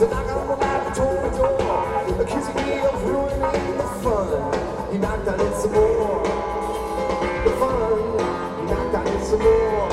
to knock on the laboratory door, accusing me of ruining the fun. He knocked on it some more. The fun, he knocked on it some more.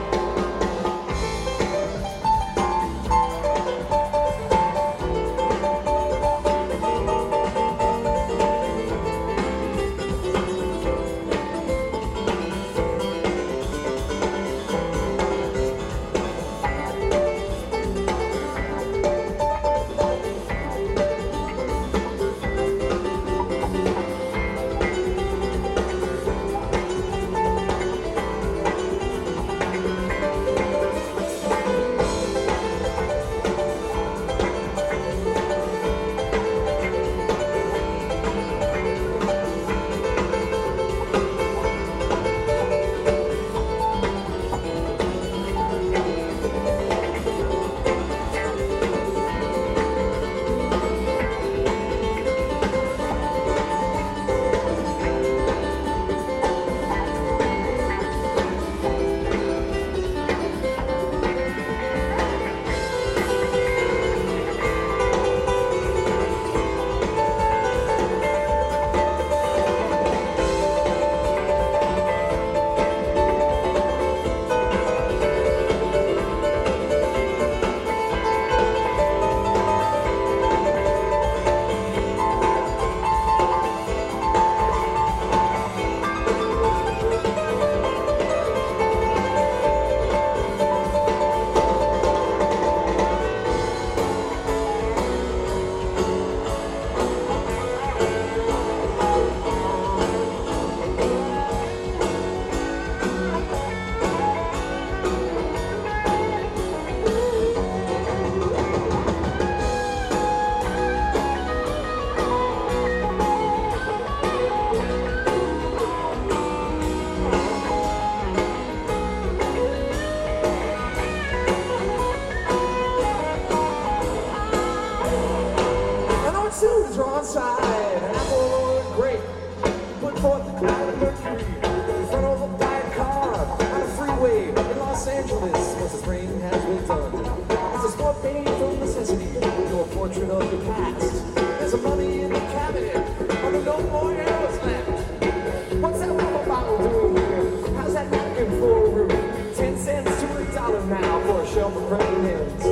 Side, an apple or a grape, put forth the cloud of mercury in front of a bad car on a freeway in Los Angeles. Once the spring has been done, it's a sport painful necessity. Your portrait of your past. There's some money in the cabinet, but there's no more arrows left. What's that rubber bottle doing here? How's that napkin for a room? 10 cents to $1 now for a shelf of presidents.